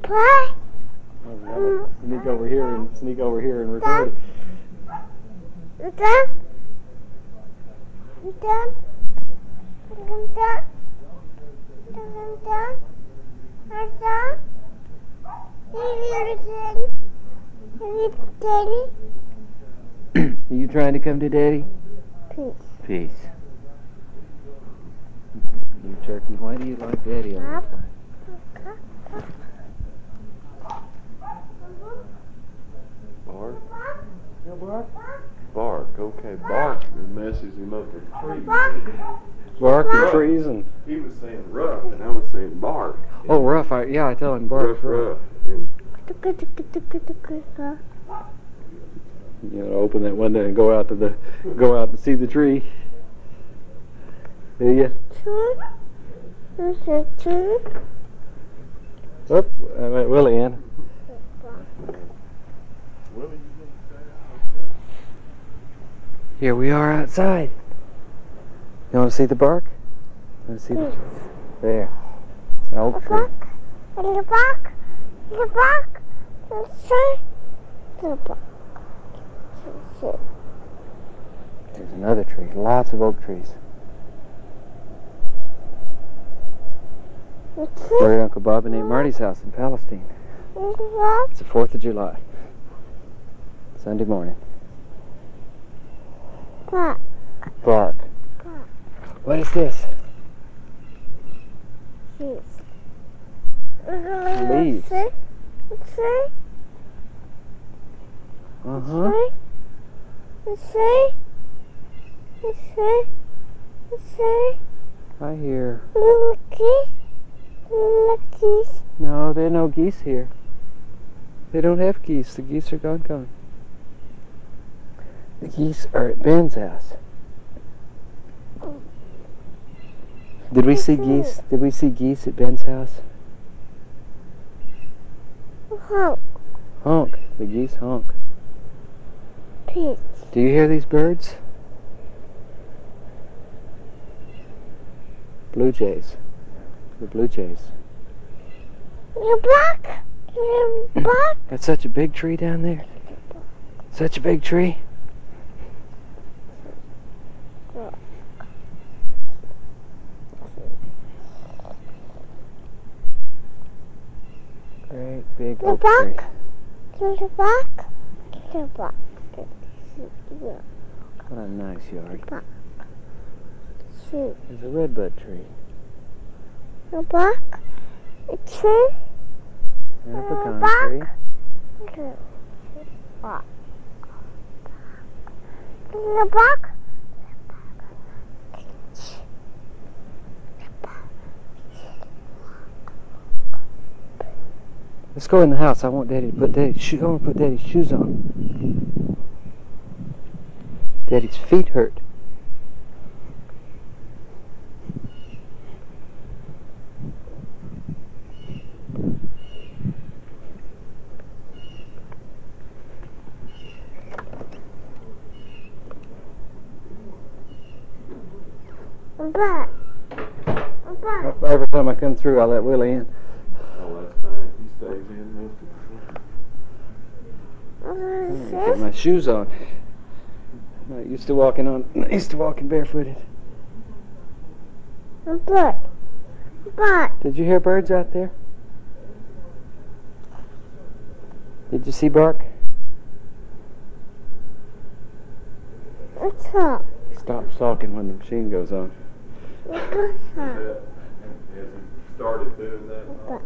Sneak over here and record it. Are you trying to come to Daddy? Peace. Peace. You turkey, why do you like Daddy all the time? Bark? Yeah, bark. Bark, okay. Bark messes him up with trees. Bark and trees and... He was saying rough, and I was saying bark. Oh, rough. I tell him bark. Rough. And you know, open that window and go out to see the tree. Do you? Oop, I met Willie in. Here we are outside. You want to see the bark? You want to see the... There. It's an oak tree. There's another tree. Lots of oak trees. We're at Uncle Bob and Aunt Marty's house in Palestine. It's the 4th of July. Sunday morning. Bark. What is this? Leaves. Uh-huh. I hear. No, there are no geese here. They don't have geese. The geese are gone. The geese are at Ben's house. Did we see geese? Did we see geese at Ben's house? Honk. The geese honk. Do you hear these birds? Blue jays. The blue jays. That's such a big tree down there. Such a big tree. Great big oak tree. What a nice yard. There's a redbud tree. And a pecan tree. Let's go in the house. I want Daddy to put Daddy's shoes. I want to put Daddy's shoes on. Daddy's feet hurt. Every time I come through, I let Willie in. oh, that's fine. He stays in most of the time. Put my shoes on. I'm not used to walking barefooted. Did you hear birds out there? Did you see bark? Stop sulking when the machine goes on. Has he started doing that?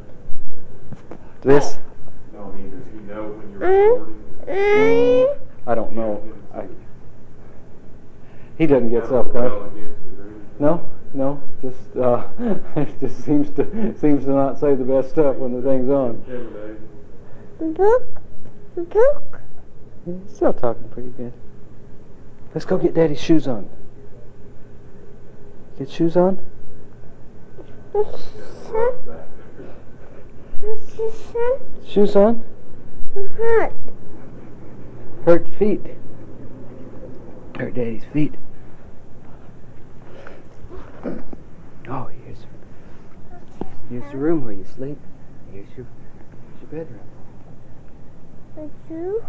This? No, I mean, does he know when you're recording? I don't know. He doesn't get self-conscious. No. Just seems to not say the best stuff when the thing's on. He's still talking pretty good. Let's go get Daddy's shoes on. Get shoes on? Shoes on? Hurt feet. Hurt Daddy's feet. Oh, here's the room where you sleep. your bedroom? The two.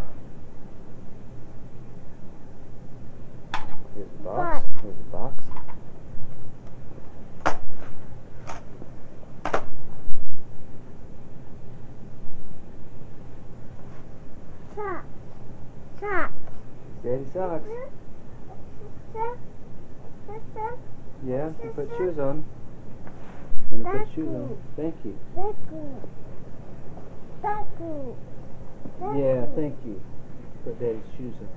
Here's a box. Here's a box. Socks. Socks. Daddy socks. Sister. Sister. Yeah, you put shoes on. I'm gonna put shoes on. Thank you. Baku. Baku. Yeah, thank you. Put Daddy's shoes on.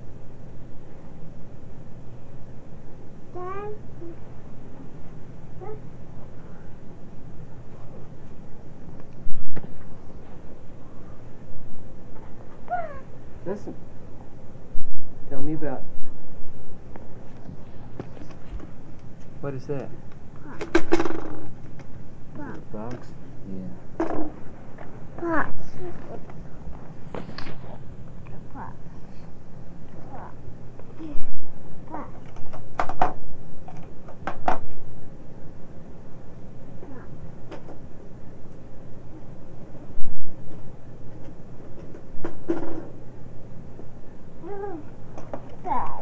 Dad. Listen. Tell me about. What is that? Box. Box? Yeah. Box. Box. Box. Bad.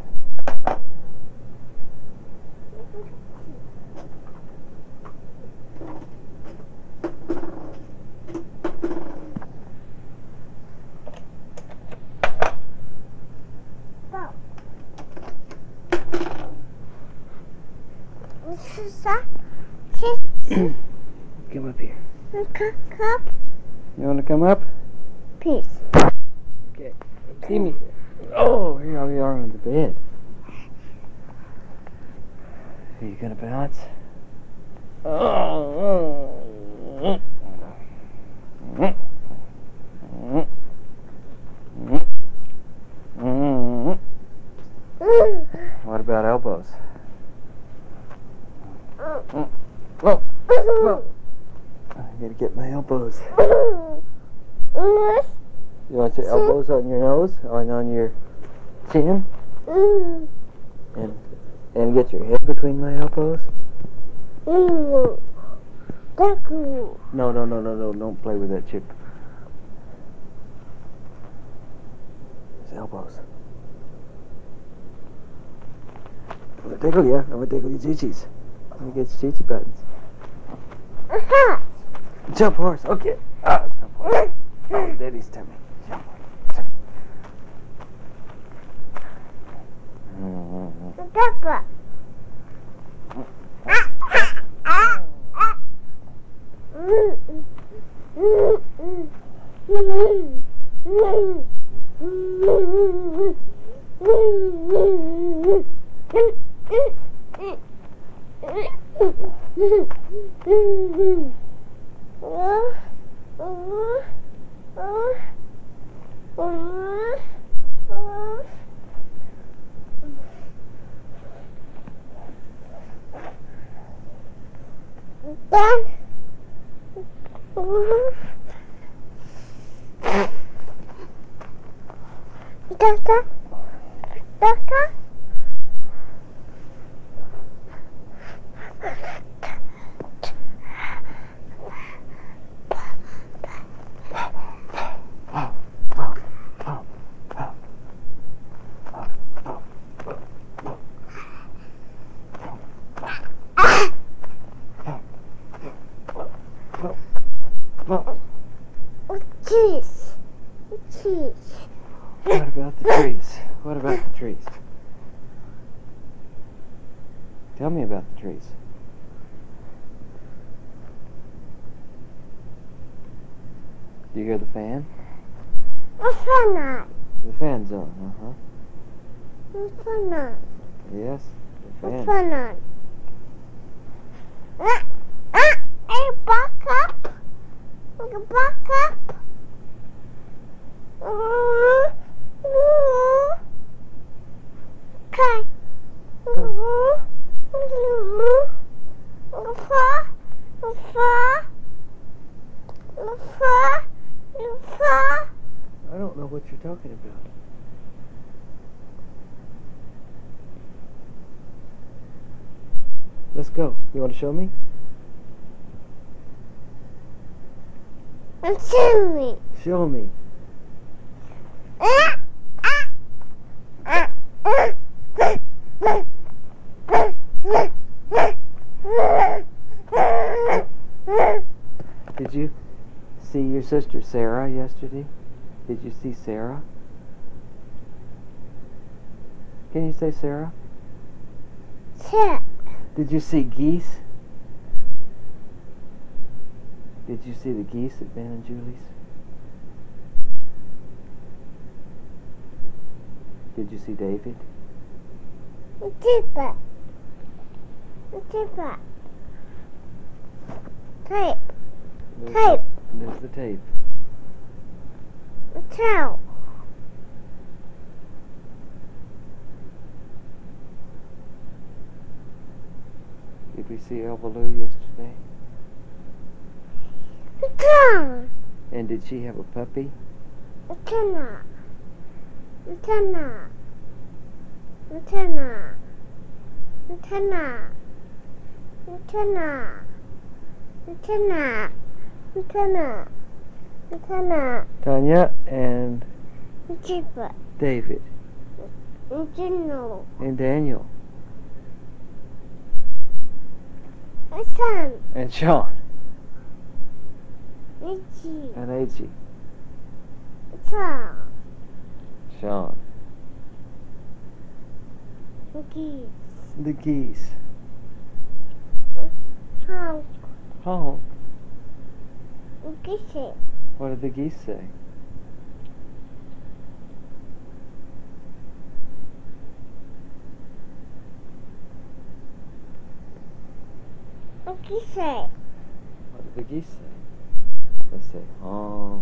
Come up here. Cup, You want to come up? peace. Okay. See me. Oh, here we are on the bed. Are you gonna bounce? What about elbows? Whoa! Whoa! I gotta get my elbows. You want your elbows on your nose, on your chin, and get your head between my elbows? No, don't play with that chip. It's elbows. I'm gonna tickle you. I'm gonna tickle your chichis. Let me get your chichi buttons. Jump horse. Okay. Jump horse. Oh, Daddy's tummy. Jump. Doctor? Cheese. Cheese. What about the trees? What about the trees? Tell me about the trees. Do you hear the fan? What's that? The fan's on, What's that? Yes, the What's fan. that? Hey, back up. Back up. Okay. I don't know what you're talking about. Let's go. You want to show me? And show me. Show me. Did you see your sister Sarah yesterday? Did you see Sarah? Can you say Sarah? Check. Did you see geese? Did you see the geese at Ben and Julie's? Did you see David? Zipper. Zipper. Tape. Tape. There's the tape. Tail. Did we see Elva Lou yesterday? Tongue. And did she have a puppy? Antenna. Antenna. Antenna. Antenna. Antenna. Antenna. Antenna. Antenna. Tanya and Zipper. David General. and Daniel Son. and Sean Itchy. and AG. Tom. Sean. Geese. The geese. Honk. Honk. Geese. What did the geese say? Geese. What did the geese say? They say honk.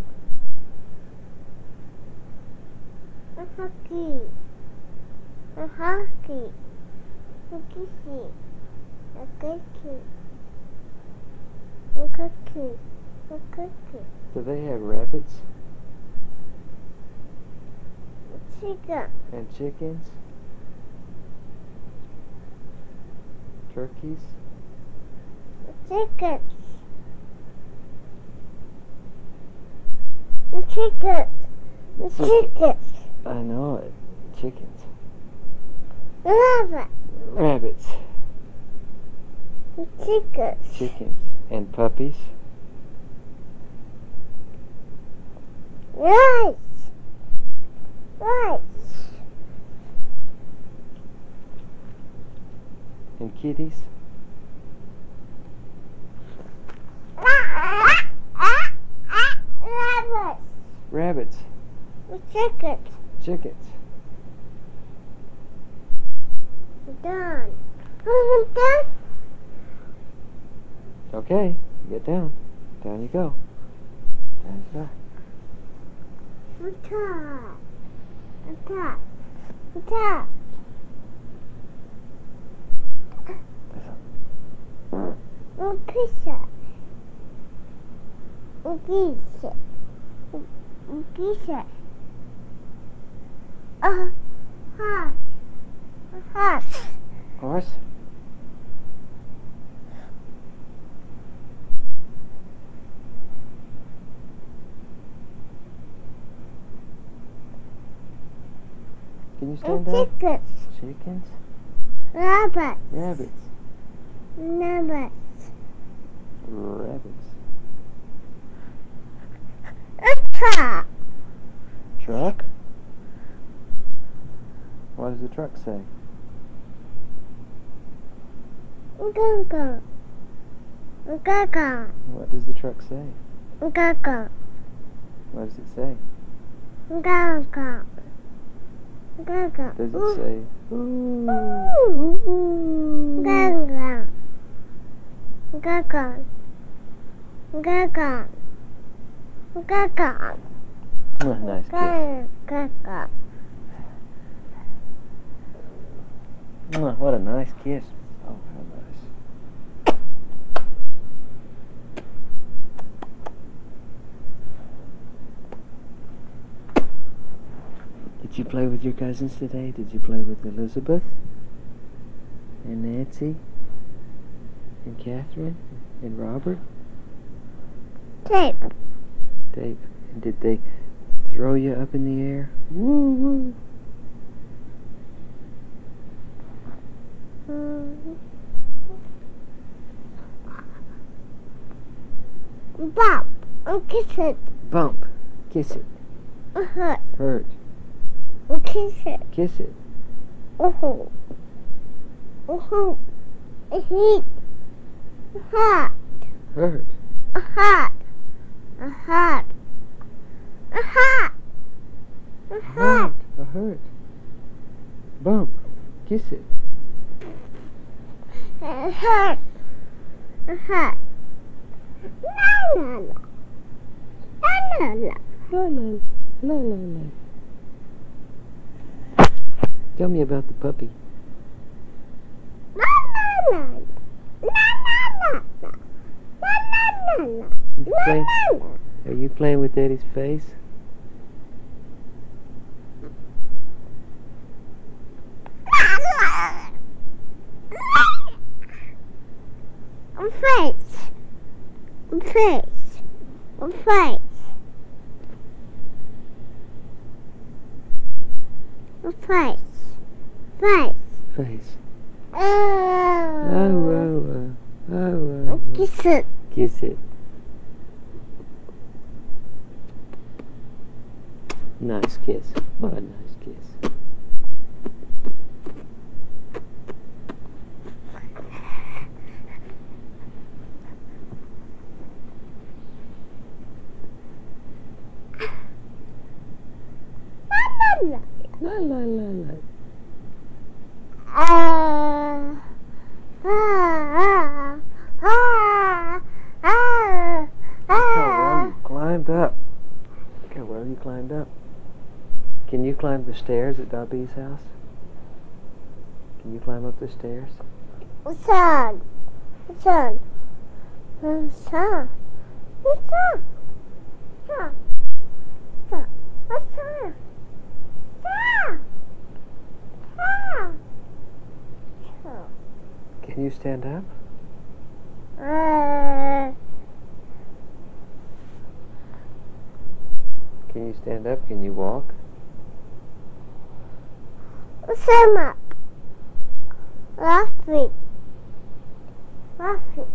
A hockey. A hockey. A kissy. A cookie. A cookie. A cookie. Do they have rabbits A chicken. and chickens? Turkeys? A chicken. A chicken. A chicken. I know it. Chickens. A rabbit. Rabbits. A chicken. Chickens. And puppies? Rice. Rice. And kitties? Rabbit. Rabbits. A chicken. Chickens. Done. Done. Okay, get down. Down you go. Down you go. Attack. Attack. Attack. A pizza. A geese. A geese. A horse. A horse. Horse? Can you A stand up? chicken. Chickens? Rabbit. Rabbits. Rabbit. Rabbits. A truck. Truck? What does the truck say? A gaga. A gaga. What does the truck say? A gaga. What does it say? A gaga. A gaga. Does it say? Ooh. Gaga. Gaga. Gaga. Gaga. Nice kiss. Gaga. What a nice kiss. Oh, how nice. Did you play with your cousins today? Did you play with Elizabeth? And Nancy? And Catherine? And Robert? Tape. Did they throw you up in the air? Woo woo. Bump. Kiss it. Bump. Kiss it. Hurt. Hurt. Kiss it. Kiss it. Oh. Heat. Hot. Hurt. Hot. Hot. Hot. Hot. Hurt. Bump. Kiss it. Hurt. Hot. La la la. La la la. La la la la la. Tell me about the puppy. La la la. La la la. La la la. La la la. Are you playing with Daddy's face? Face. Face. Face. Face. Face. Face. Oh. Oh. Kiss it. Kiss it. Nice kiss. What a nice kiss. La la la la. You climbed up. Look how well you climbed up. Can you climb the stairs at Dobby's house? Can you climb up the stairs? Sun. Sun. Sun. Sun. Sun. Sun. Sun. Sun. Can you stand up? Can you stand up? Can you walk? Stand up. Left feet. Left feet.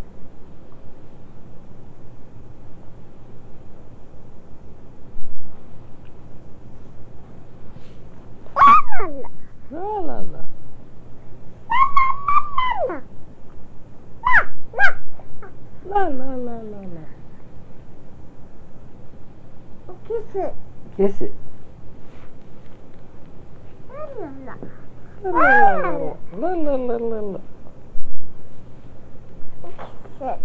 La la la. La la la la la. Kiss it. Kiss it. La La la la la la la. Kiss it.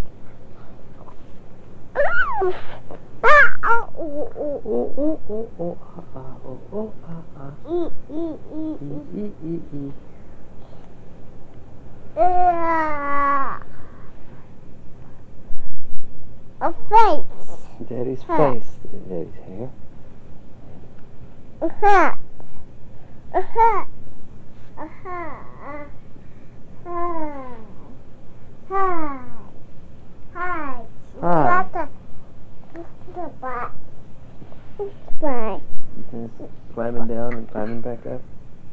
A face. Daddy's face. Daddy's hair. A hat. A hat. A hat. Hi. Hi. Hi. Hi. The butt. Bye. Climbing down and climbing back up.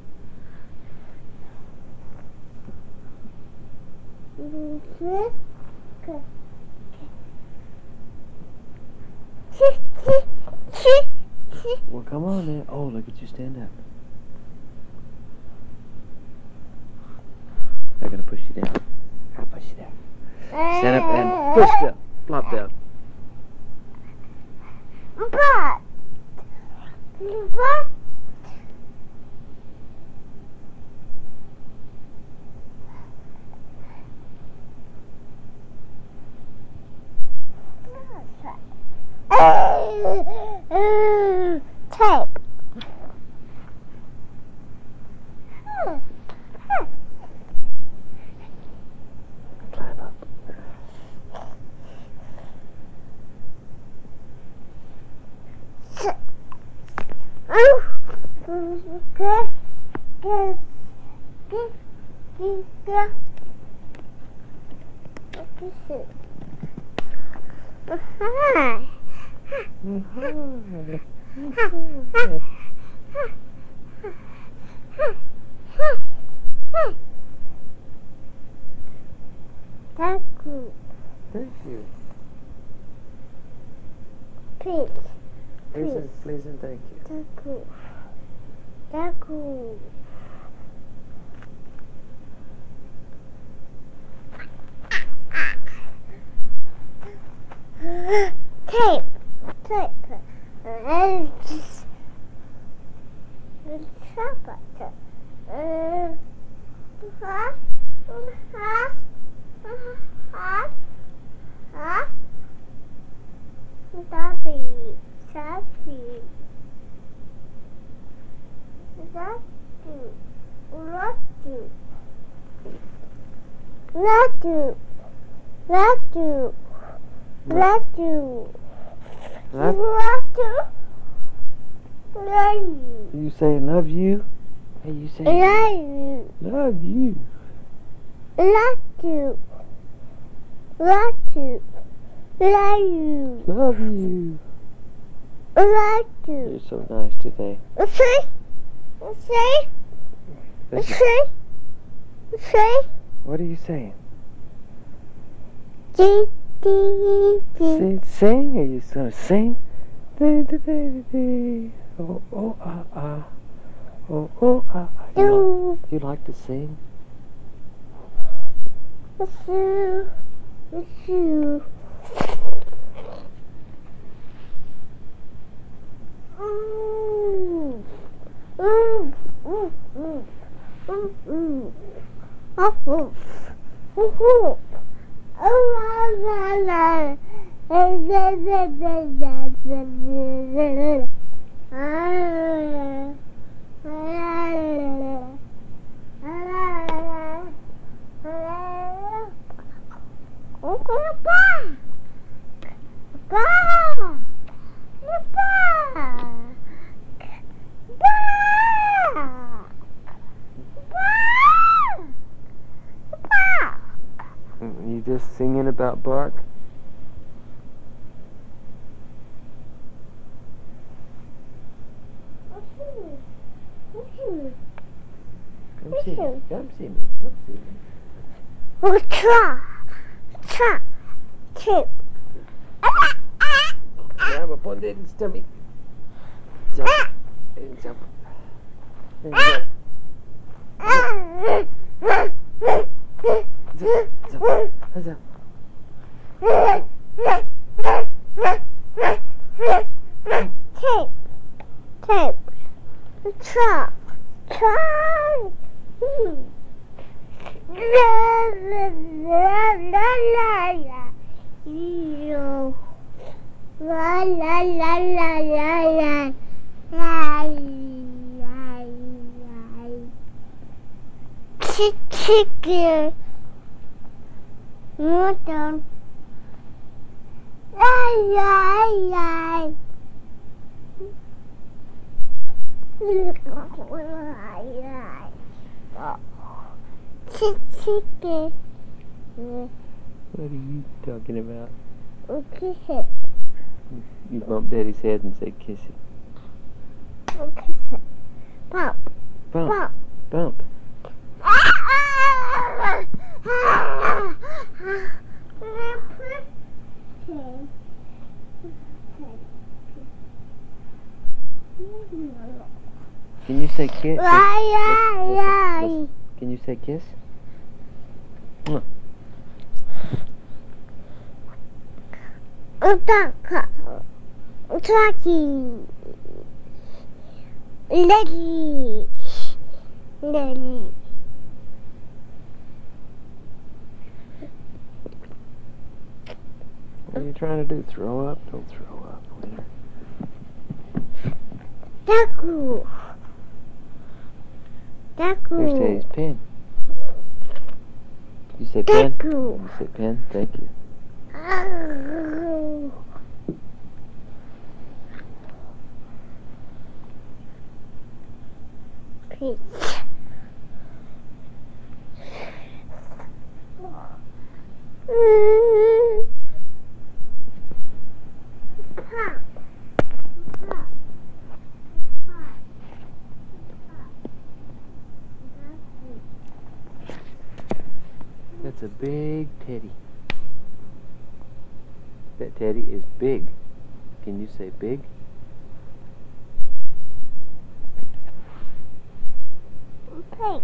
Well, come on then. Oh, look at you stand up. I'm gonna push you down. I'll push you down. Stand up and push down. Flop down. But. Tape. Climb up. Hi. Taku. Thank you. Please. Please and thank you. Taku. Taku. Tape. You say love you? Hey, you say love you. Love you. You're so nice today. What are you saying? Sing? Are you gonna sing? Oh, oh, ah, ah. Oh, oh, ah, ah. You like to sing? You just singing about bark? Come see me. Come see me. Come see me. Grab up on Daddy's tummy. Jump. And jump. And jump. Zip. Tape. Try. Chicken. Mutton. Chicken. What are you talking about? Kiss it. You bump Daddy's head and say kiss it. Kiss it. Bump. Bump. Bump. Can you say kiss? Can you say kiss? Leggy. What are you trying to do? Throw up? Don't throw up, Winner. Taku. Here's Teddy's pen. You say pen? You say pen? Thank you. Peace. big teddy. That teddy is big. Can you say big? Pink.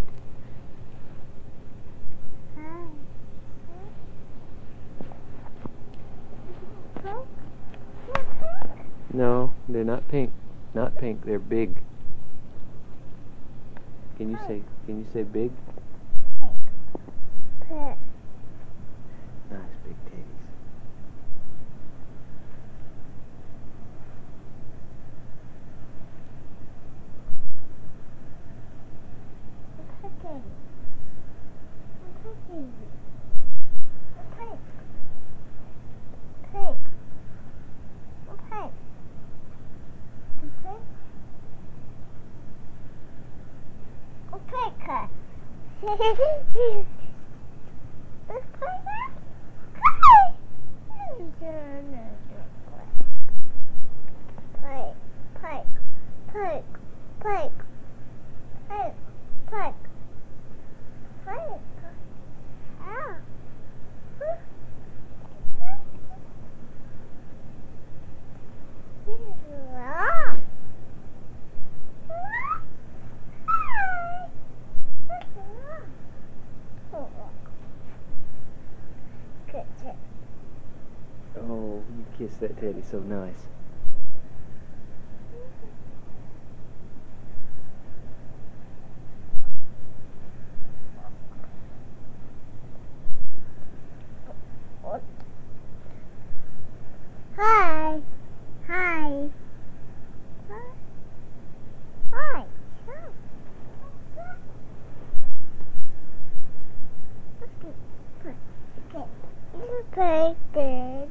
No, they're not pink. Not pink. They're big. Can you say big? Pink. Nice big teddies. Oh, you kissed that teddy so nice. Hi. Hi. Hi. Okay, Daddy.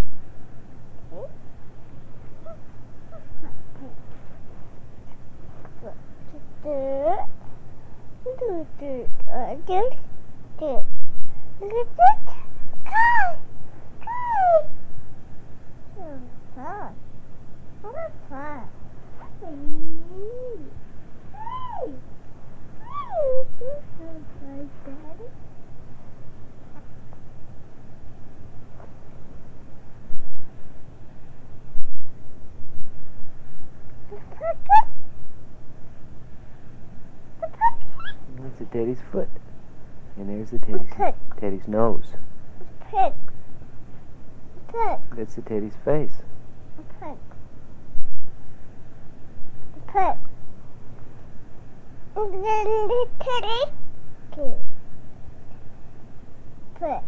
That's the teddy's foot. And there's the teddy's nose. Pig. Pig. That's the teddy's face. Pig. Pig. Teddy. Pig. Pig.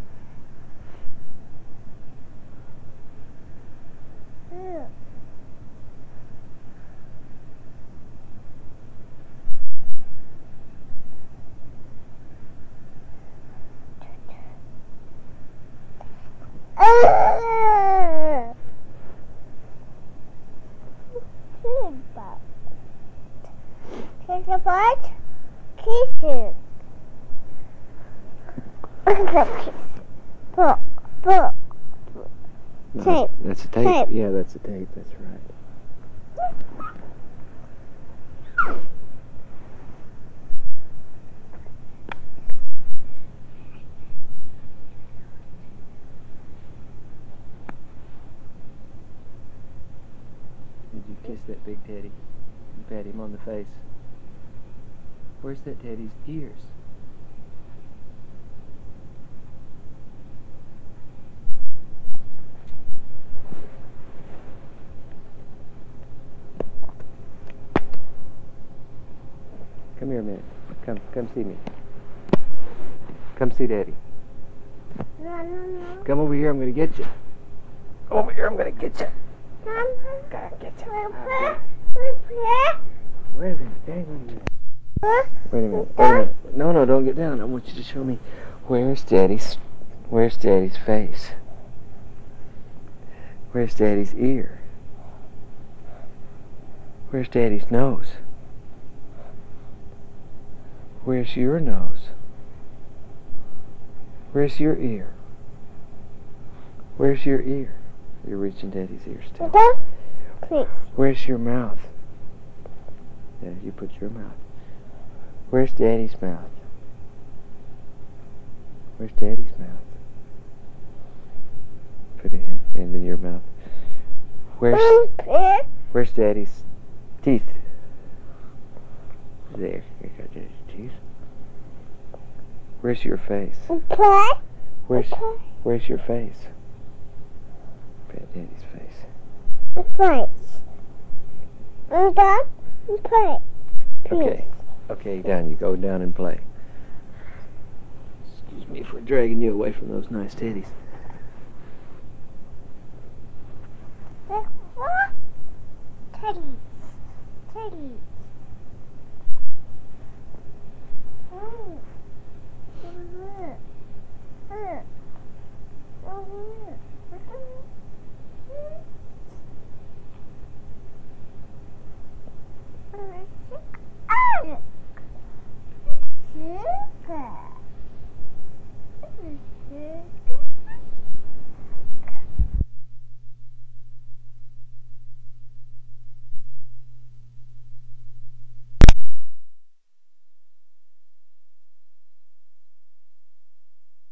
Take a bite. Kiss it. Kiss. Book. Book. Tape. That's a tape. Tape. Yeah, that's a tape. That's right. Did you kiss that big teddy? You pat him on the face. Where's that teddy's ears? Come here a minute. Come see me. Come see Daddy. No. Come over here, I'm gonna get you. Over here, I'm gonna get you. Gotta get you. Wait a minute, dang on you. Wait a minute. No, don't get down. I want you to show me where's Daddy's face? Where's Daddy's ear? Where's Daddy's nose? Where's your nose? Where's your ear? Where's your ear? You're reaching Daddy's ear still. Please. Where's your mouth? There, you put your mouth. Where's Daddy's mouth? Where's Daddy's mouth? Put a hand in your mouth. Where's Daddy's teeth? There. You got Daddy's teeth. Where's your face? Play. Where's your face? Pat Daddy's face. Face. And down and play. Okay. Okay, down. You go down and play. Excuse me for dragging you away from those nice teddies. Teddies. Teddies.